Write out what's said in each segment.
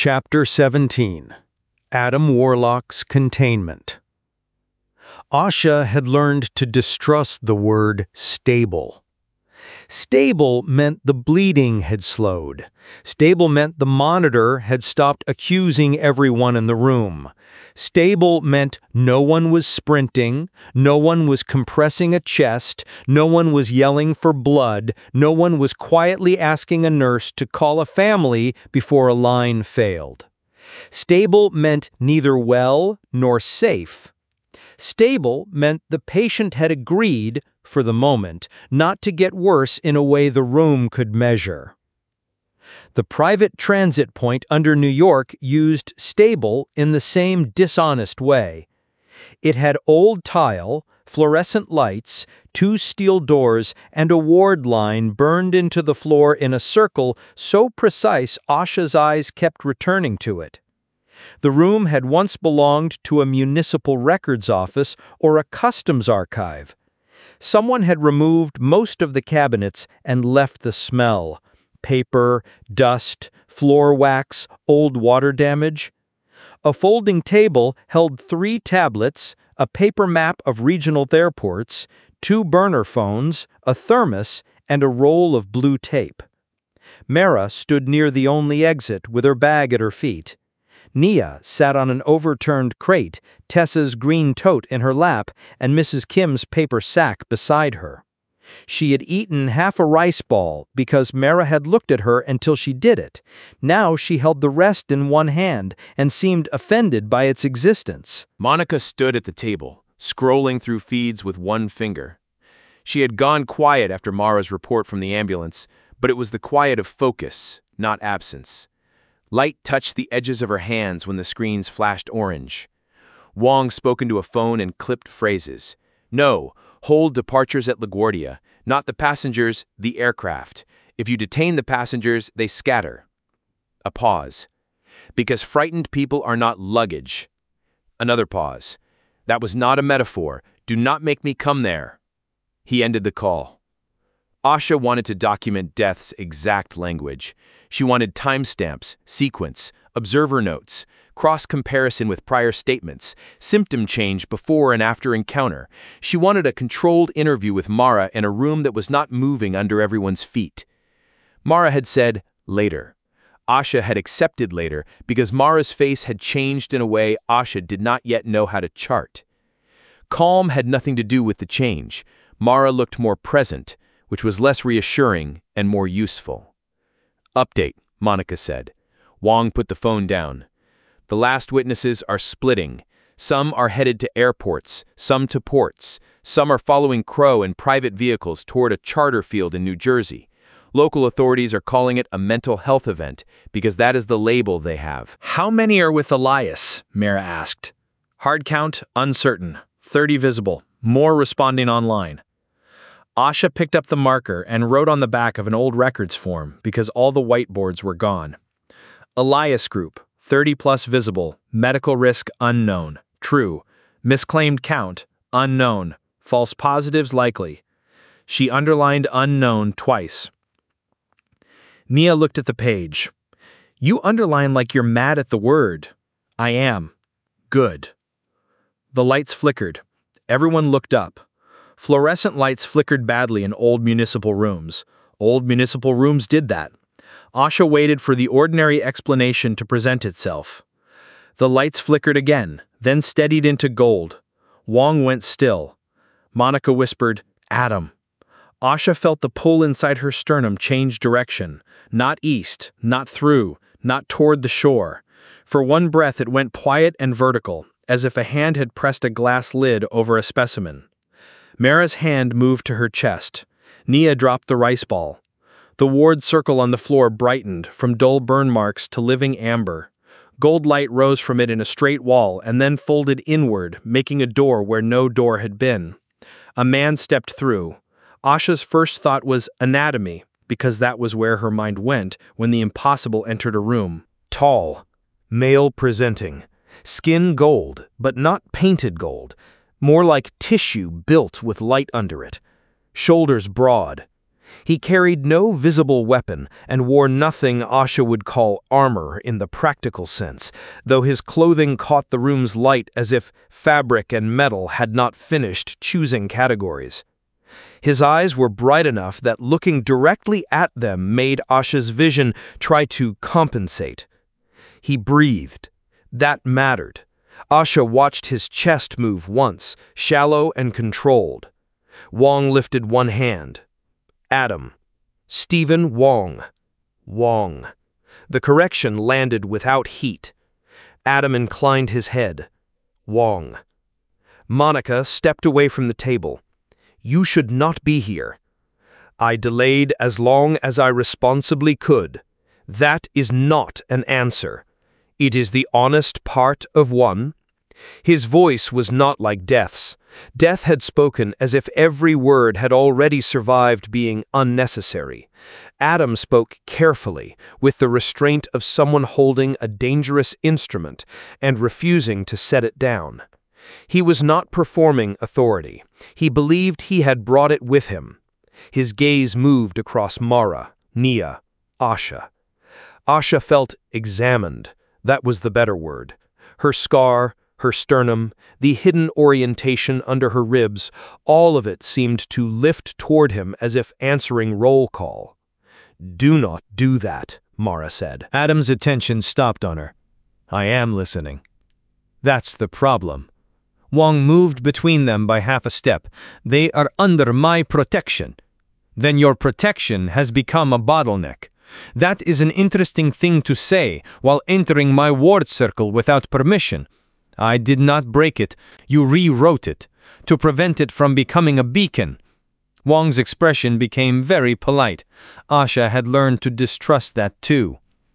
Chapter 17. Adam Warlock's Containment. Asha had learned to distrust the word stable. Stable meant the bleeding had slowed. Stable meant the monitor had stopped accusing everyone in the room. Stable meant no one was sprinting, no one was compressing a chest, no one was yelling for blood, no one was quietly asking a nurse to call a family before a line failed. Stable meant neither well nor safe. Stable meant the patient had agreed, for the moment, not to get worse in a way the room could measure. The private transit point under New York used stable in the same dishonest way. It had old tile, fluorescent lights, 2 steel doors, and a ward line burned into the floor in a circle so precise Asha's eyes kept returning to it. The room had once belonged to a municipal records office or a customs archive. Someone had removed most of the cabinets and left the smell: paper, dust, floor wax, old water damage. A folding table held 3 tablets, a paper map of regional airports, 2 burner phones, a thermos, and a roll of blue tape. Mara stood near the only exit with her bag at her feet. Nia sat on an overturned crate, Tessa's green tote in her lap, and Mrs. Kim's paper sack beside her. She had eaten half a rice ball because Mara had looked at her until she did it. Now she held the rest in one hand and seemed offended by its existence. Monica stood at the table, scrolling through feeds with one finger. She had gone quiet after Mara's report from the ambulance, but it was the quiet of focus, not absence. Light touched the edges of her hands when the screens flashed orange. Wong spoke into a phone and clipped phrases. No, hold departures at LaGuardia, not the passengers, the aircraft. If you detain the passengers, they scatter. A pause. Because frightened people are not luggage. Another pause. That was not a metaphor. Do not make me come there. He ended the call. Asha wanted to document death's exact language. She wanted timestamps, sequence, observer notes, cross-comparison with prior statements, symptom change before and after encounter. She wanted a controlled interview with Mara in a room that was not moving under everyone's feet. Mara had said, later. Asha had accepted later because Mara's face had changed in a way Asha did not yet know how to chart. Calm had nothing to do with the change. Mara looked more present, which was less reassuring and more useful. Update, Monica said. Wong put the phone down. The last witnesses are splitting. Some are headed to airports, some to ports. Some are following Crow in private vehicles toward a charter field in New Jersey. Local authorities are calling it a mental health event because that is the label they have. How many are with Elias? Mara asked. Hard count, uncertain. 30 visible. More responding online. Asha picked up the marker and wrote on the back of an old records form because all the whiteboards were gone. Elias Group, 30+ visible, medical risk unknown, true, misclaimed count, unknown, false positives likely. She underlined unknown twice. Nia looked at the page. You underline like you're mad at the word. I am. Good. The lights flickered. Everyone looked up. Fluorescent lights flickered badly in old municipal rooms. Old municipal rooms did that. Asha waited for the ordinary explanation to present itself. The lights flickered again, then steadied into gold. Wong went still. Monica whispered, Adam. Asha felt the pull inside her sternum change direction. Not east, not through, not toward the shore. For one breath it went quiet and vertical, as if a hand had pressed a glass lid over a specimen. Mara's hand moved to her chest. Nia dropped the rice ball. The ward circle on the floor brightened, from dull burn marks to living amber. Gold light rose from it in a straight wall and then folded inward, making a door where no door had been. A man stepped through. Asha's first thought was anatomy, because that was where her mind went when the impossible entered a room. Tall, male presenting, skin gold, but not painted gold. More like tissue built with light under it. Shoulders broad. He carried no visible weapon and wore nothing Asha would call armor in the practical sense, though his clothing caught the room's light as if fabric and metal had not finished choosing categories. His eyes were bright enough that looking directly at them made Asha's vision try to compensate. He breathed. That mattered. Asha watched his chest move once, shallow and controlled. Wong lifted one hand. Adam. Stephen Wong. Wong. The correction landed without heat. Adam inclined his head. Wong. Monica stepped away from the table. You should not be here. I delayed as long as I responsibly could. That is not an answer. It is the honest part of one. His voice was not like Death's. Death had spoken as if every word had already survived being unnecessary. Adam spoke carefully, with the restraint of someone holding a dangerous instrument and refusing to set it down. He was not performing authority. He believed he had brought it with him. His gaze moved across Mara, Nia, Asha. Asha felt examined. That was the better word. Her scar, her sternum, the hidden orientation under her ribs, all of it seemed to lift toward him as if answering roll call. Do not do that, Mara said. Adam's attention stopped on her. I am listening. That's the problem. Wong moved between them by half a step. They are under my protection. Then your protection has become a bottleneck. That is an interesting thing to say while entering my ward circle without permission. I did not break it. You rewrote it to prevent it from becoming a beacon. Wong's expression became very polite. Asha had learned to distrust that too.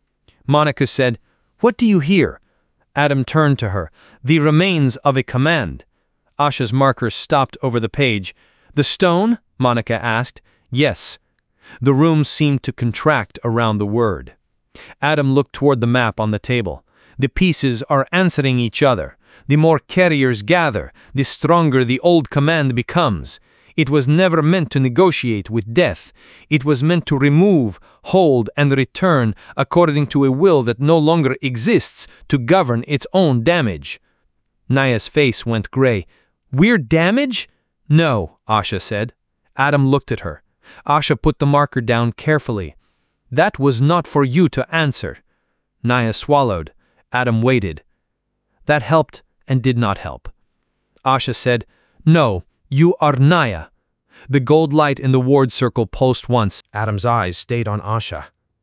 Monica said, "What do you hear?" Adam turned to her. The remains of a command. Asha's marker stopped over the page. The stone? Monica asked. Yes. The room seemed to contract around the word. Adam looked toward the map on the table. The pieces are answering each other. The more carriers gather, the stronger the old command becomes. It was never meant to negotiate with death. It was meant to remove, hold, and return according to a will that no longer exists to govern its own damage. Naya's face went gray. We're damage? No, Asha said. Adam looked at her. Asha put the marker down carefully. That was not for you to answer. Naya swallowed. Adam waited. That helped and did not help. Asha said, No, you are Naya. The gold light in the ward circle pulsed once. Adam's eyes stayed on Asha.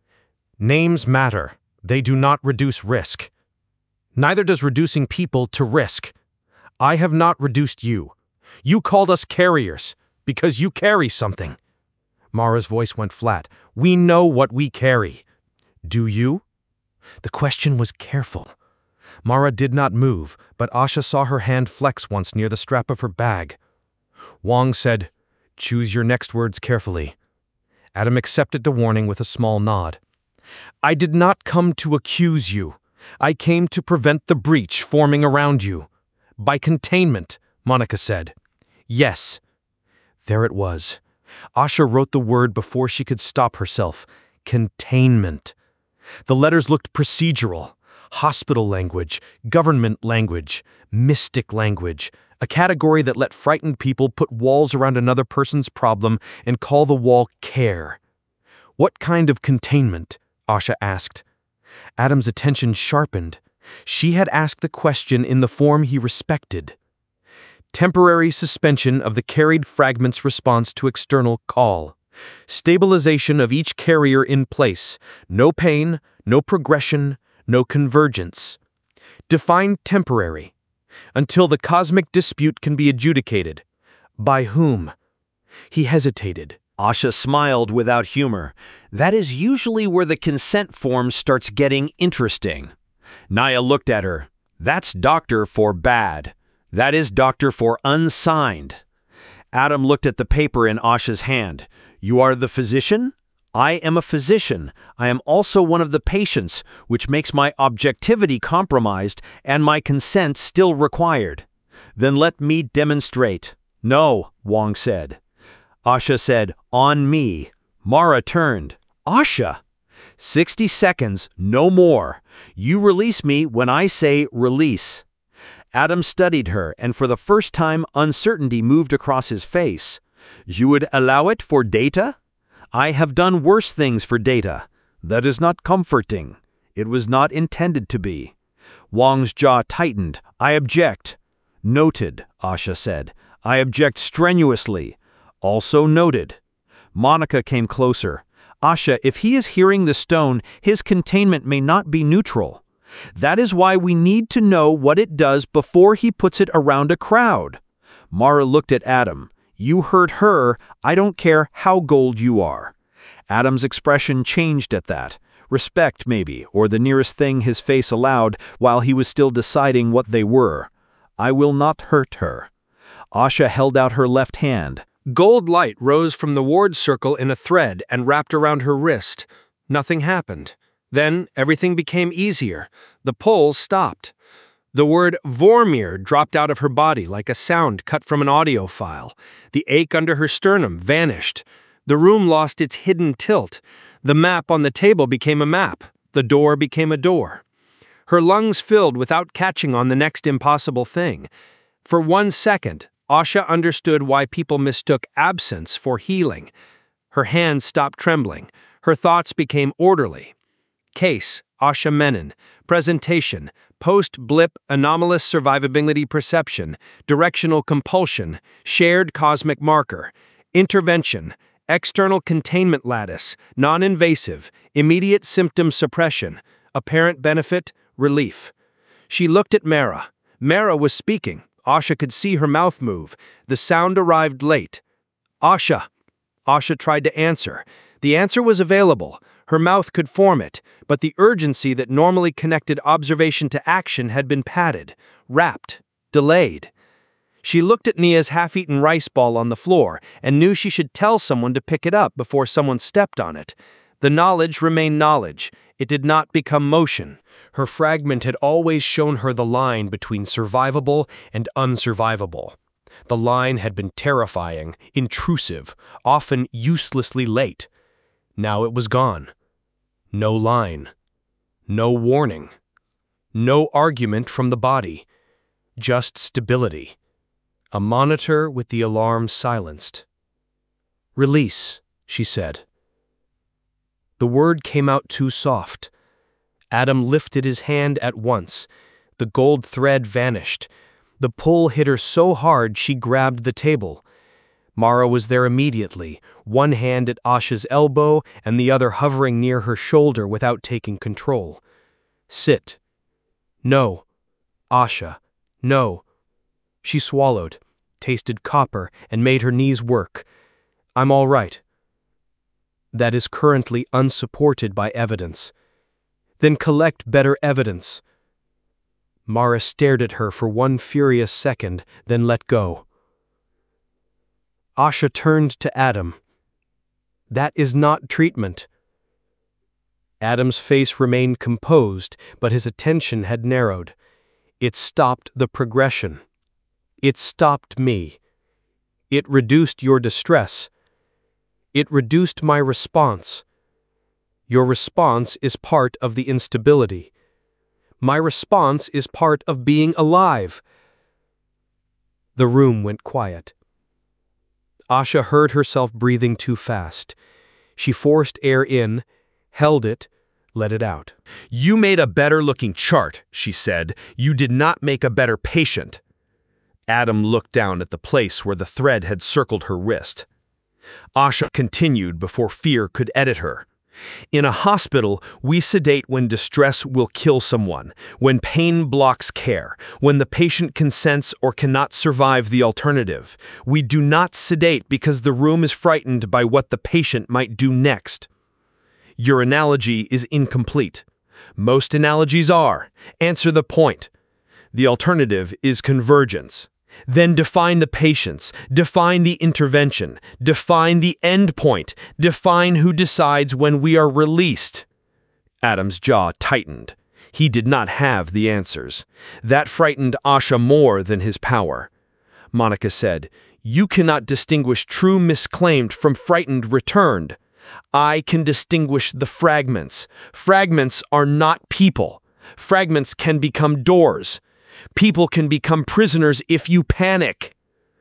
Names matter. They do not reduce risk. Neither does reducing people to risk. I have not reduced you. You called us carriers because you carry something. Mara's voice went flat. We know what we carry. Do you? The question was careful. Mara did not move, but Asha saw her hand flex once near the strap of her bag. Wong said, Choose your next words carefully. Adam accepted the warning with a small nod. I did not come to accuse you. I came to prevent the breach forming around you. By containment, Monica said. Yes. There it was. Asha wrote the word before she could stop herself. Containment. The letters looked procedural. Hospital language, government language, mystic language, a category that let frightened people put walls around another person's problem and call the wall care. What kind of containment? Asha asked. Adam's attention sharpened. She had asked the question in the form he respected. Temporary suspension of the carried fragment's response to external call. Stabilization of each carrier in place. No pain, no progression, no convergence. Define temporary. Until the cosmic dispute can be adjudicated. By whom? He hesitated. Asha smiled without humor. That is usually where the consent form starts getting interesting. Naya looked at her. That's doctor for bad. That is doctor for unsigned. Adam looked at the paper in Asha's hand. You are the physician? I am a physician. I am also one of the patients, which makes my objectivity compromised and my consent still required. Then let me demonstrate. No, Wong said. Asha said, on me. Mara turned. Asha! 60 seconds, no more. You release me when I say release. Adam studied her, and for the first time uncertainty moved across his face. You would allow it for data? I have done worse things for data. That is not comforting. It was not intended to be. Wang's jaw tightened. I object. Noted, Asha said. I object strenuously. Also noted. Monica came closer. Asha, if he is hearing the stone, his containment may not be neutral. That is why we need to know what it does before he puts it around a crowd. Mara looked at Adam. You heard her. I don't care how gold you are. Adam's expression changed at that. Respect, maybe, or the nearest thing his face allowed while he was still deciding what they were. I will not hurt her. Asha held out her left hand. Gold light rose from the ward circle in a thread and wrapped around her wrist. Nothing happened. Then everything became easier. The pull stopped. The word Vormir dropped out of her body like a sound cut from an audio file. The ache under her sternum vanished. The room lost its hidden tilt. The map on the table became a map. The door became a door. Her lungs filled without catching on the next impossible thing. For 1 second, Asha understood why people mistook absence for healing. Her hands stopped trembling. Her thoughts became orderly. Case, Asha Menon. Presentation, post-blip anomalous survivability perception, directional compulsion, shared cosmic marker. Intervention, external containment lattice, non-invasive, immediate symptom suppression, apparent benefit, relief. She looked at Mara. Mara was speaking. Asha could see her mouth move. The sound arrived late. Asha. Asha tried to answer. The answer was available. Her mouth could form it, but the urgency that normally connected observation to action had been padded, wrapped, delayed. She looked at Nia's half-eaten rice ball on the floor and knew she should tell someone to pick it up before someone stepped on it. The knowledge remained knowledge. It did not become motion. Her fragment had always shown her the line between survivable and unsurvivable. The line had been terrifying, intrusive, often uselessly late. Now it was gone. No line. No warning. No argument from the body. Just stability. A monitor with the alarm silenced. Release, she said. The word came out too soft. Adam lifted his hand at once. The gold thread vanished. The pull hit her so hard she grabbed the table. Mara was there immediately, one hand at Asha's elbow and the other hovering near her shoulder without taking control. Sit. No. Asha. No. She swallowed, tasted copper, and made her knees work. I'm all right. That is currently unsupported by evidence. Then collect better evidence. Mara stared at her for one furious second, then let go. Asha turned to Adam. That is not treatment. Adam's face remained composed, but his attention had narrowed. It stopped the progression. It stopped me. It reduced your distress. It reduced my response. Your response is part of the instability. My response is part of being alive. The room went quiet. Asha heard herself breathing too fast. She forced air in, held it, let it out. You made a better-looking chart, she said. You did not make a better patient. Adam looked down at the place where the thread had circled her wrist. Asha continued before fear could edit her. In a hospital, we sedate when distress will kill someone, when pain blocks care, when the patient consents or cannot survive the alternative. We do not sedate because the room is frightened by what the patient might do next. Your analogy is incomplete. Most analogies are. Answer the point. The alternative is convergence. Then define the patients, define the intervention, define the end point, define who decides when we are released. Adam's jaw tightened. He did not have the answers. That frightened Asha more than his power. Monica said, You cannot distinguish true misclaimed from frightened returned. I can distinguish the fragments. Fragments are not people. Fragments can become doors. People can become prisoners if you panic.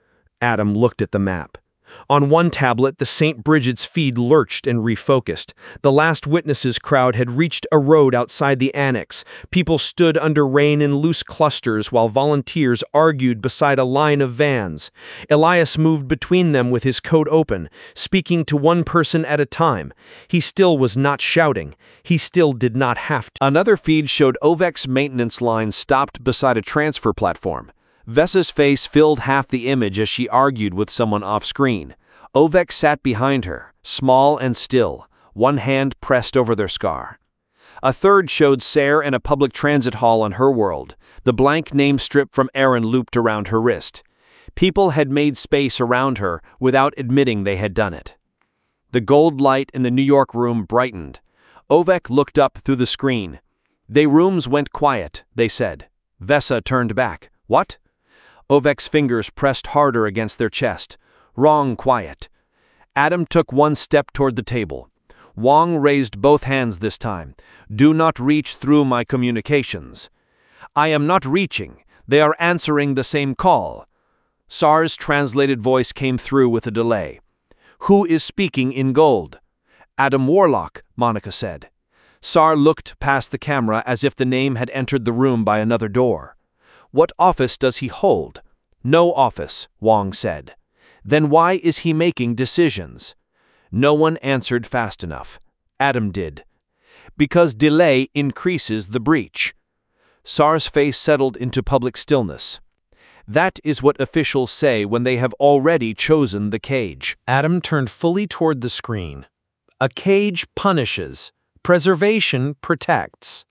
Adam looked at the map. On one tablet, the St. Bridget's feed lurched and refocused. The Last Witnesses crowd had reached a road outside the annex. People stood under rain in loose clusters while volunteers argued beside a line of vans. Elias moved between them with his coat open, speaking to one person at a time. He still was not shouting. He still did not have to. Another feed showed Ovek's maintenance line stopped beside a transfer platform. Vessa's face filled half the image as she argued with someone off-screen. Ovek sat behind her, small and still, one hand pressed over their scar. A third showed Sarah in a public transit hall on her world, the blank name strip from Aaron looped around her wrist. People had made space around her without admitting they had done it. The gold light in the New York room brightened. Ovek looked up through the screen. "They rooms went quiet," they said. Vessa turned back. "What?" Ovek's fingers pressed harder against their chest. "Wrong quiet." Adam took one step toward the table. Wong raised both hands this time. "Do not reach through my communications." "I am not reaching. They are answering the same call." SAR's translated voice came through with a delay. "Who is speaking in gold?" "Adam Warlock," Monica said. SAR looked past the camera as if the name had entered the room by another door. "What office does he hold?" "No office," Wong said. "Then why is he making decisions?" No one answered fast enough. Adam did. "Because delay increases the breach." SAR's face settled into public stillness. "That is what officials say when they have already chosen the cage." Adam turned fully toward the screen. A cage punishes. Preservation protects.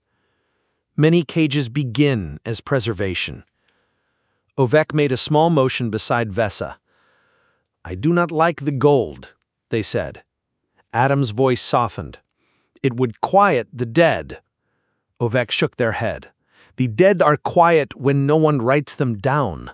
Many cages begin as preservation. Ovek made a small motion beside Vessa. "I do not like the gold," they said. Adam's voice softened. "It would quiet the dead." Ovek shook their head. "The dead are quiet when no one writes them down."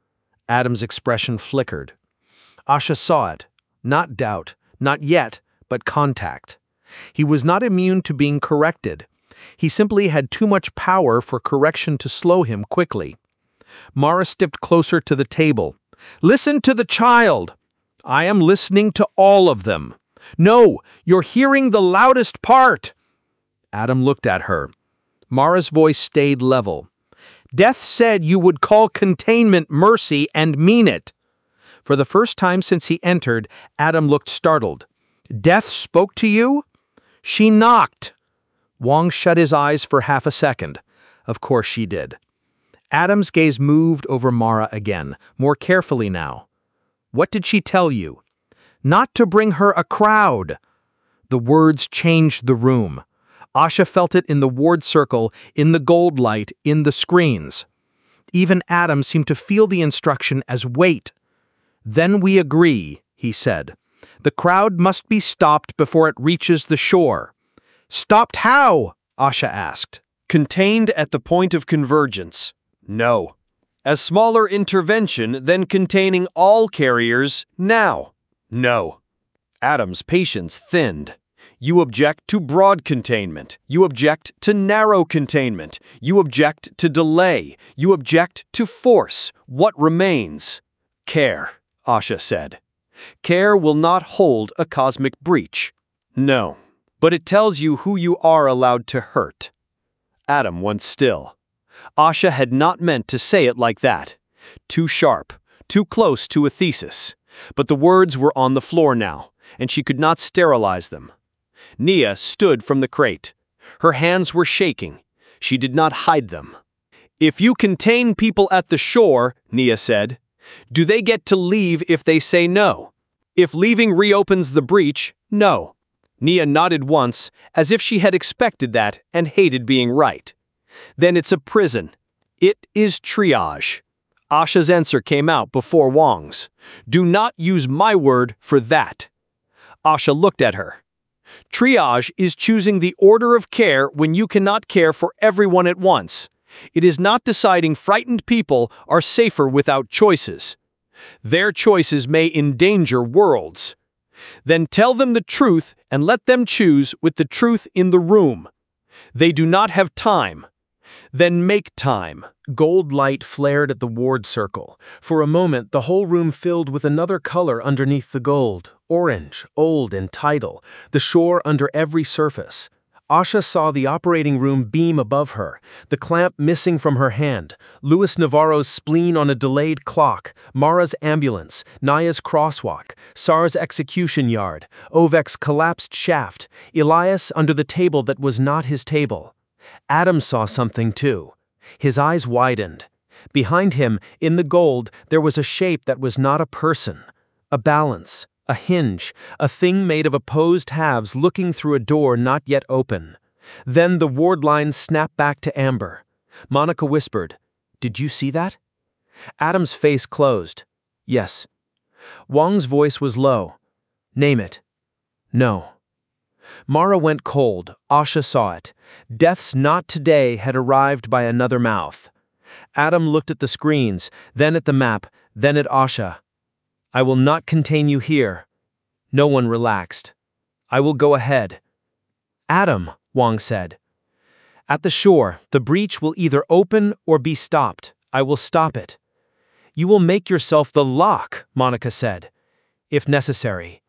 Adam's expression flickered. Asha saw it. Not doubt, not yet, but contact. He was not immune to being corrected. He simply had too much power for correction to slow him quickly. Mara stepped closer to the table. "Listen to the child!" "I am listening to all of them." "No, you're hearing the loudest part!" Adam looked at her. Mara's voice stayed level. "Death said you would call containment mercy and mean it." For the first time since he entered, Adam looked startled. "Death spoke to you?" "She knocked." Wong shut his eyes for half a second. Of course she did. Adam's gaze moved over Mara again, more carefully now. "What did she tell you?" "Not to bring her a crowd." The words changed the room. Asha felt it in the ward circle, in the gold light, in the screens. Even Adam seemed to feel the instruction as weight. "Then we agree," he said. "The crowd must be stopped before it reaches the shore." "Stopped how?" Asha asked. "Contained at the point of convergence." "No." "As smaller intervention than containing all carriers now." "No." Adam's patience thinned. "You object to broad containment. You object to narrow containment. You object to delay. You object to force. What remains?" "Care," Asha said. "Care will not hold a cosmic breach." "No. But it tells you who you are allowed to hurt." Adam went still. Asha had not meant to say it like that. Too sharp, too close to a thesis. But the words were on the floor now, and she could not sterilize them. Nia stood from the crate. Her hands were shaking. She did not hide them. "If you contain people at the shore," Nia said, "do they get to leave if they say no? If leaving reopens the breach, no." Nia nodded once, as if she had expected that and hated being right. "Then it's a prison. It is triage." Asha's answer came out before Wong's. "Do not use my word for that." Asha looked at her. "Triage is choosing the order of care when you cannot care for everyone at once. It is not deciding frightened people are safer without choices. Their choices may endanger worlds. Then tell them the truth and let them choose with the truth in the room. They do not have time. Then make time. Gold light flared at the ward circle. For a moment, the whole room filled with another color underneath the gold. Orange, old and tidal, the shore under every surface. Asha saw the operating room beam above her, the clamp missing from her hand, Luis Navarro's spleen on a delayed clock, Mara's ambulance, Naya's crosswalk, Sar's execution yard, Ovek's collapsed shaft, Elias under the table that was not his table. Adam saw something too. His eyes widened. Behind him, in the gold, there was a shape that was not a person, a balance. A hinge, a thing made of opposed halves looking through a door not yet open. Then the ward line snapped back to amber. Monica whispered, "Did you see that?" Adam's face closed. "Yes." Wang's voice was low. "Name it." "No." Mara went cold. Asha saw it. Death's not today had arrived by another mouth. Adam looked at the screens, then at the map, then at Asha. "I will not contain you here." No one relaxed. "I will go ahead." "Adam," Wang said. "At the shore, the breach will either open or be stopped. I will stop it." "You will make yourself the lock," Monica said. "If necessary."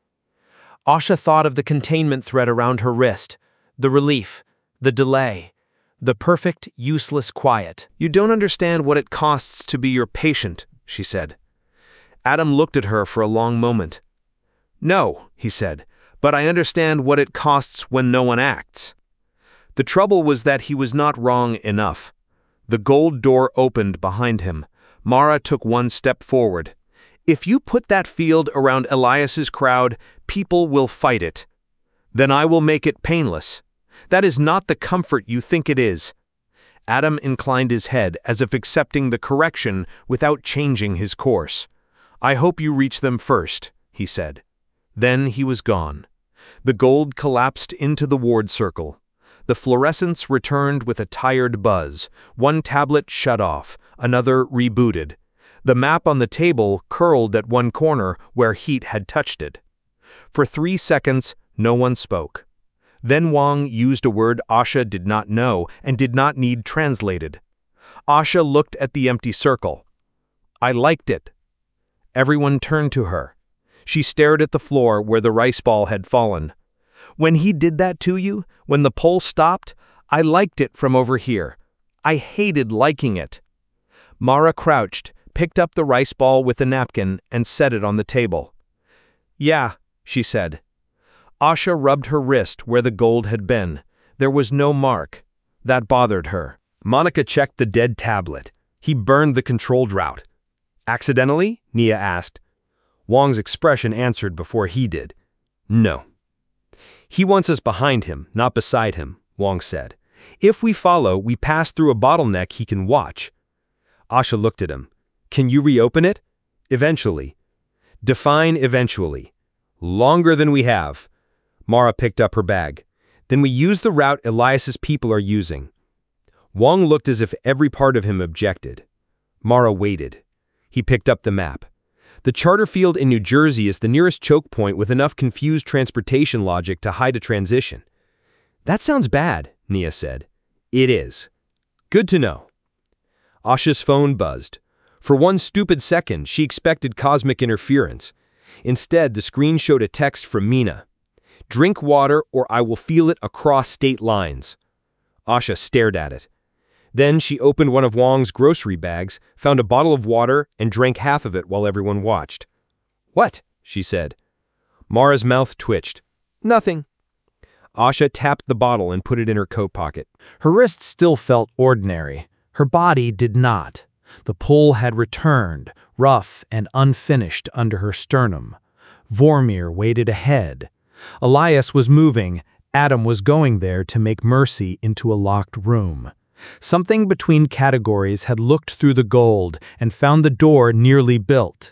Asha thought of the containment thread around her wrist, the relief, the delay, the perfect, useless quiet. "You don't understand what it costs to be your patient," she said. Adam looked at her for a long moment. "No," he said, "but I understand what it costs when no one acts." The trouble was that he was not wrong enough. The gold door opened behind him. Mara took one step forward. "If you put that field around Elias's crowd, people will fight it. Then I will make it painless. That is not the comfort you think it is." Adam inclined his head as if accepting the correction without changing his course. "I hope you reach them first," he said. Then he was gone. The gold collapsed into the ward circle. The fluorescence returned with a tired buzz. One tablet shut off, another rebooted. The map on the table curled at one corner where heat had touched it. For 3 seconds, no one spoke. Then Wang used a word Asha did not know and did not need translated. Asha looked at the empty circle. "I liked it." Everyone turned to her. She stared at the floor where the rice ball had fallen. "When he did that to you, when the pole stopped, I liked it from over here. I hated liking it." Mara crouched, picked up the rice ball with a napkin, and set it on the table. "Yeah," she said. Asha rubbed her wrist where the gold had been. There was no mark. That bothered her. Monica checked the dead tablet. He burned the controlled route. "Accidentally?" Nia asked. Wang's expression answered before he did. "No." "He wants us behind him, not beside him," Wang said. "If we follow, we pass through a bottleneck he can watch." Asha looked at him. "Can you reopen it?" "Eventually." "Define eventually." "Longer than we have." Mara picked up her bag. "Then we use the route Elias's people are using." Wang looked as if every part of him objected. Mara waited. He picked up the map. The charter field in New Jersey is the nearest choke point with enough confused transportation logic to hide a transition. "That sounds bad," Nia said. "It is." "Good to know." Asha's phone buzzed. For one stupid second, she expected cosmic interference. Instead, the screen showed a text from Mina. "Drink water or I will feel it across state lines." Asha stared at it. Then she opened one of Wang's grocery bags, found a bottle of water, and drank half of it while everyone watched. "What?" she said. Mara's mouth twitched. "Nothing." Asha tapped the bottle and put it in her coat pocket. Her wrist still felt ordinary. Her body did not. The pull had returned, rough and unfinished under her sternum. Vormir waited ahead. Elias was moving. Adam was going there to make mercy into a locked room. Something between categories had looked through the gold and found the door nearly built.